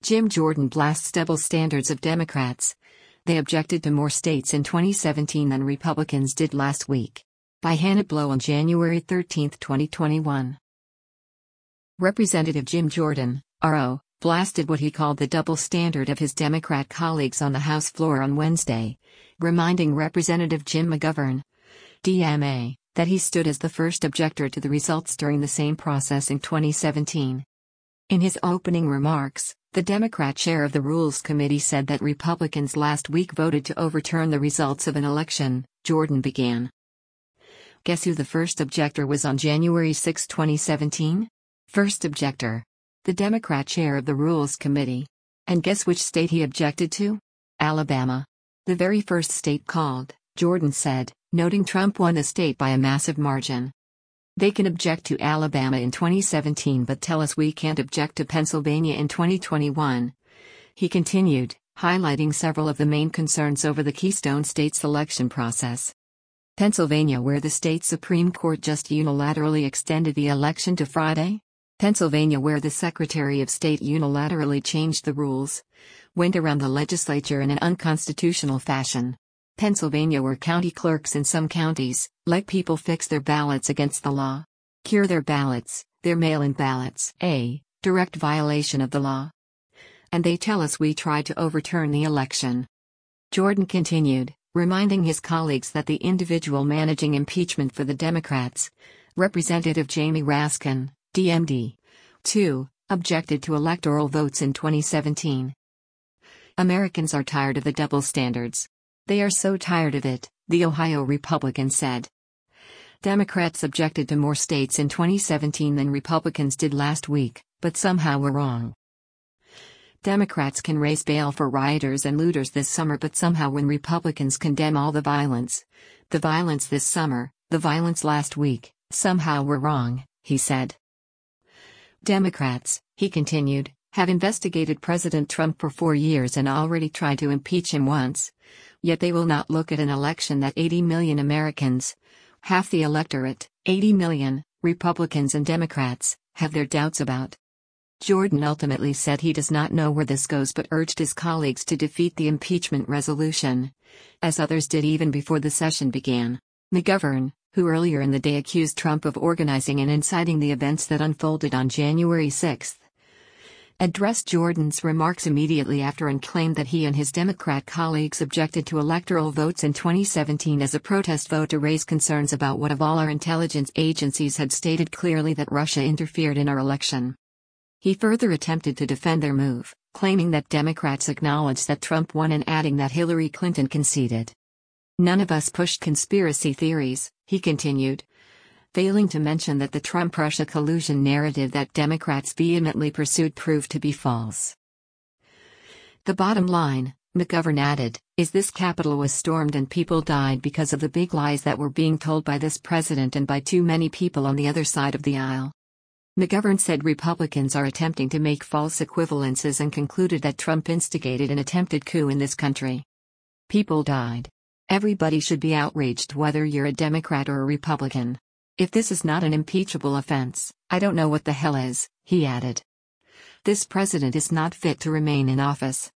Jim Jordan blasts double standards of Democrats. They objected to more states in 2017 than Republicans did last week. By Hannah Blow on January 13, 2021. Representative Jim Jordan, RO, blasted what he called the double standard of his Democrat colleagues on the House floor on Wednesday, reminding Representative Jim McGovern, DMA, that he stood as the first objector to the results during the same process in 2017. In his opening remarks, the Democrat chair of the Rules Committee said that Republicans last week voted to overturn the results of an election. Jordan began. Guess who the first objector was on January 6, 2017? First objector. The Democrat chair of the Rules Committee. And guess which state he objected to? Alabama. The very first state called, Jordan said, noting Trump won the state by a massive margin. They can object to Alabama in 2017 but tell us we can't object to Pennsylvania in 2021. He continued, highlighting several of the main concerns over the Keystone State selection process. Pennsylvania, where the state Supreme Court just unilaterally extended the election to Friday. Pennsylvania, where the Secretary of State unilaterally changed the rules, went around the legislature in an unconstitutional fashion. Pennsylvania, where county clerks in some counties let people fix their ballots against the law. Cure their ballots, their mail-in ballots. A direct violation of the law. And they tell us we tried to overturn the election. Jordan continued, reminding his colleagues that the individual managing impeachment for the Democrats, Representative Jamie Raskin, DMD, too, objected to electoral votes in 2017. Americans are tired of the double standards. They are so tired of it, the Ohio Republican said. Democrats objected to more states in 2017 than Republicans did last week, but somehow were wrong. Democrats can raise bail for rioters and looters this summer, but somehow when Republicans condemn all the violence this summer, the violence last week, somehow we're wrong, he said. Democrats, he continued, have investigated President Trump for 4 years and already tried to impeach him once. Yet they will not look at an election that 80 million Americans, half the electorate, 80 million, Republicans and Democrats, have their doubts about. Jordan ultimately said he does not know where this goes but urged his colleagues to defeat the impeachment resolution, as others did even before the session began. McGovern, who earlier in the day accused Trump of organizing and inciting the events that unfolded on January 6, addressed Jordan's remarks immediately after and claimed that he and his Democrat colleagues objected to electoral votes in 2017 as a protest vote to raise concerns about what of all our intelligence agencies had stated clearly that Russia interfered in our election. He further attempted to defend their move, claiming that Democrats acknowledged that Trump won and adding that Hillary Clinton conceded. None of us pushed conspiracy theories, he continued, failing to mention that the Trump-Russia collusion narrative that Democrats vehemently pursued proved to be false. The bottom line, McGovern added, is this Capitol was stormed and people died because of the big lies that were being told by this president and by too many people on the other side of the aisle. McGovern said Republicans are attempting to make false equivalences and concluded that Trump instigated an attempted coup in this country. People died. Everybody should be outraged whether you're a Democrat or a Republican. If this is not an impeachable offense, I don't know what the hell is, he added. This president is not fit to remain in office.